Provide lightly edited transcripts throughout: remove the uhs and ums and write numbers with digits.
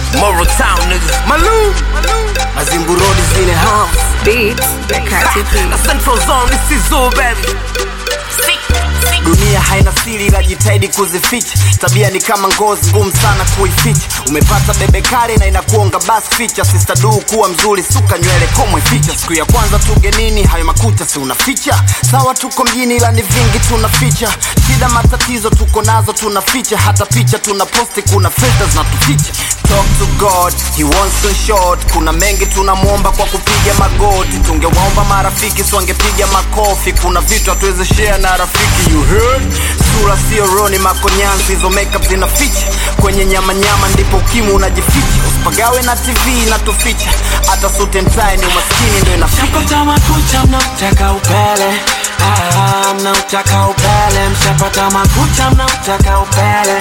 Moro Town, nigga. Malou. Mazimbu Road is in the house. Beats, the Catty P. The Central Zone, this is all, baby. Dunia haina siri la jitahidi kuzificha. Tabia ni kama ngozi ngumu sana kuificha. Umepata bebe kale na inakuonga bas ficha. Sister du kuwa mzuri suka nywele komwe ficha. Siku ya kwanza tugenini hayo makuta si unaficha. Sawa tuko mjini ila ni vingi tunaficha. Shida matatizo tuko nazo tunaficha. Hata picha tunaposti kuna filters na tuficha. Talk to God, he wants to short. Kuna mengi tunamuomba kwa kupiga magoti. Tungewaomba marafiki so wangepiga makofi. Kuna vitu hatuwezi share na rafiki, you heard? Sura sio roni makonyanzi, hizo makeup zinaficha. Kwenye nyama nyama ndipo ukimu unajificha. Usipagawe na TV inatuficha. Hata suit and tie ni umaskini ndo inaficha. Mshapata makucha mnautaka upele. Mnautaka upele. Mshapata makucha mnautaka upele.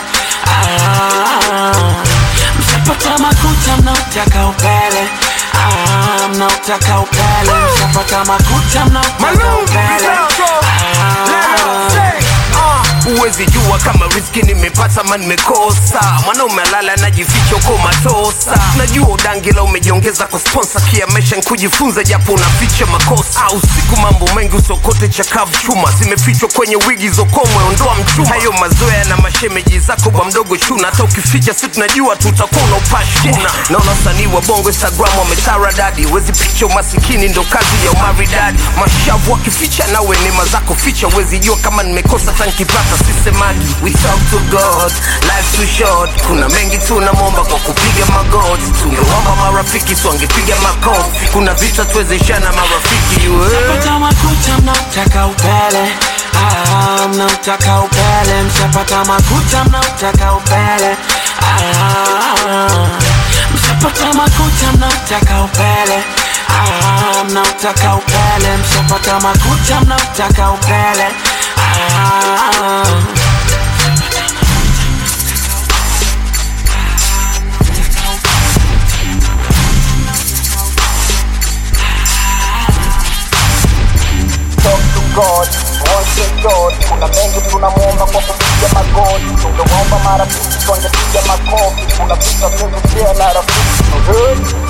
Mshapata makucha mnautaka upele. Mnautaka upele. Mshapata makucha mnautaka upele. Uwezi jua kama riziki nimepata ama nimekosa. Mwanaume alala anajificha uko matosa. Najua udangila umejiongeza kwa sponsor. Kia maisha nkujifunza japo unaficha makosa. Usiku mambo mengi usokote chakavu chuma. Zimefichwa kwenye wigi zokomwe ondoa mchuma. Hayo mazoea na mashemeji zako kwa mdogo chuna. Hata ukificha si tunajua tutakuwa unapashuna. Naona wasanii wa bongo Instagram wametara dadi. Wezi picha umasikini ndo kazi ya umaridadi. Mashavu wakificha nawe nema zako ficha. Wezi jua kama nimekosa tankipata sisemagi. We talk to God, life too short. Kuna mengi tunamomba kwa kupiga magoti. Tungeomba marafiki so wangepiga makofi. Kuna vita tuwezeshana marafiki, you heard? Mshapata makucha mnautaka upele. Mnautaka upele. Mshapata makucha mnautaka upele. Mshapata makucha mnautaka upele. Mnautaka upele. Mshapata makucha mnautaka upele. Talk to God, once to God. Kuna mengi tunamuomba kwa kupiga magoti. Tungewaomba marafiki so wangepiga makofi. Kuna vita vyetu pia na rafiki, you heard?